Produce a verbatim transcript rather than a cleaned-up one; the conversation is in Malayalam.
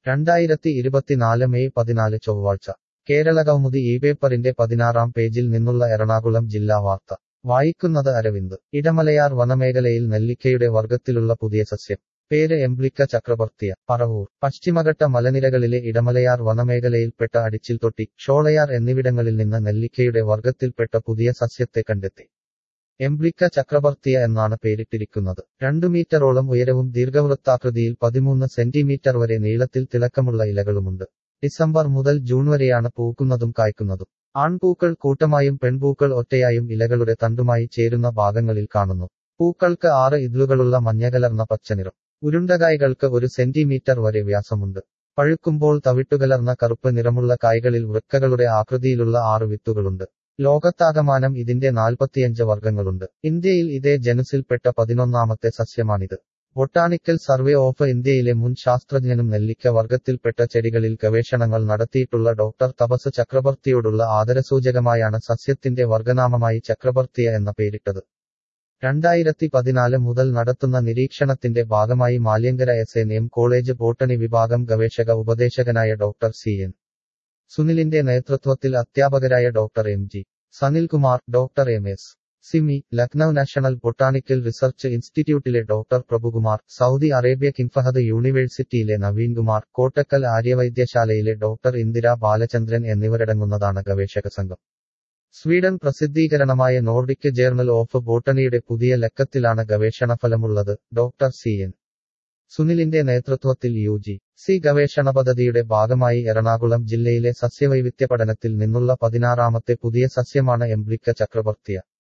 രണ്ടായിരത്തി ഇരുപത്തിനാല് മെയ് പതിനാല് ചൊവ്വാഴ്ച കേരളകൗമുദി ഈ പേപ്പറിന്റെ പതിനാറാം പേജിൽ നിന്നുള്ള എറണാകുളം ജില്ലാ വാർത്ത വായിക്കുന്നത് അരവിന്ദ്. ഇടമലയാർ വനമേഖലയിൽ നെല്ലിക്കയുടെ വർഗത്തിലുള്ള പുതിയ സസ്യം. പേര് എംബ്ലിക്ക ചക്രബർത്തിയ. പറവൂർ. പശ്ചിമഘട്ട മലനിരകളിലെ ഇടമലയാർ വനമേഖലയിൽപ്പെട്ട അടിച്ചിൽത്തൊട്ടി, ഷോളയാർ എന്നിവിടങ്ങളിൽ നിന്ന് നെല്ലിക്കയുടെ വർഗത്തിൽപ്പെട്ട പുതിയ സസ്യത്തെ കണ്ടെത്തി. എംബ്ലിക്ക ചക്രബർത്തിയ എന്നാണ് പേരിട്ടിരിക്കുന്നത്. രണ്ടു മീറ്ററോളം ഉയരവും ദീർഘവൃത്താകൃതിയിൽ പതിമൂന്ന് സെന്റിമീറ്റർ വരെ നീളത്തിൽ തിളക്കമുള്ള ഇലകളുമുണ്ട്. ഡിസംബർ മുതൽ ജൂൺ വരെയാണ് പൂക്കുന്നതും കായ്ക്കുന്നതും. ആൺപൂക്കൾ കൂട്ടമായും പെൺപൂക്കൾ ഒറ്റയായും ഇലകളുടെ തണ്ടുമായി ചേരുന്ന ഭാഗങ്ങളിൽ കാണുന്നു. പൂക്കൾക്ക് ആറ് ഇതളുകളുള്ള മഞ്ഞകലർന്ന പച്ചനിറം. ഉരുണ്ടകായ്കൾക്ക് ഒരു സെന്റിമീറ്റർ വരെ വ്യാസമുണ്ട്. പഴുക്കുമ്പോൾ തവിട്ടുകലർന്ന കറുപ്പ് നിറമുള്ള കായ്കളിൽ വൃക്കകളുടെ ആകൃതിയിലുള്ള ആറ് വിത്തുകളുണ്ട്. ലോകത്താകമാനം ഇതിന്റെ നാൽപ്പത്തിയഞ്ച് വർഗങ്ങളുണ്ട്. ഇന്ത്യയിൽ ഇതേ ജനുസിൽപ്പെട്ട പതിനൊന്നാമത്തെ സസ്യമാണിത്. ബൊട്ടാണിക്കൽ സർവേ ഓഫ് ഇന്ത്യയിലെ മുൻ ശാസ്ത്രജ്ഞനും നെല്ലിക്ക വർഗത്തിൽപ്പെട്ട ചെടികളിൽ ഗവേഷണങ്ങൾ നടത്തിയിട്ടുള്ള ഡോക്ടർ തപസ് ചക്രബർത്തിയോടുള്ള ആദരസൂചകമായാണ് സസ്യത്തിന്റെ വർഗനാമമായി ചക്രബർത്തിയ എന്ന പേരിട്ടത്. രണ്ടായിരത്തി പതിനാല് മുതൽ നടത്തുന്ന നിരീക്ഷണത്തിന്റെ ഭാഗമായി Maliankara S N M college botany വിഭാഗം ഗവേഷക ഉപദേശകനായ ഡോക്ടർ സി എൻ സുനിലിന്റെ നേതൃത്വത്തിൽ അധ്യാപകരായ doctor M G Sanilkumar, doctor M S Simi, Lucknow national botanical research ഇൻസ്റ്റിറ്റ്യൂട്ടിലെ doctor Prabhukumar, Saudi Arabia king Fahd യൂണിവേഴ്സിറ്റിയിലെ നവീൻ കുമാർ, കോട്ടക്കൽ ആര്യവൈദ്യശാലയിലെ ഡോക്ടർ ഇന്ദിര ബാലചന്ദ്രൻ എന്നിവരടങ്ങുന്നതാണ് ഗവേഷക സംഘം. സ്വീഡൻ പ്രസിദ്ധീകരണമായ നോർഡിക് ജേർണൽ ഓഫ് ബോട്ടണിയുടെ പുതിയ ലക്കത്തിലാണ് ഗവേഷണഫലമുള്ളത്. ഡോക്ടർ സി എൻ സുനിലിന്റെ നേതൃത്വത്തിൽ യു ജി സി ഗവേഷണ പദ്ധതിയുടെ ഭാഗമായി എറണാകുളം ജില്ലയിലെ സസ്യവൈവിധ്യ പഠനത്തിൽ നിന്നുള്ള പതിനാറാമത്തെ പുതിയ സസ്യമാണ് എംബ്ലിക്ക ചക്രബർത്തിയ.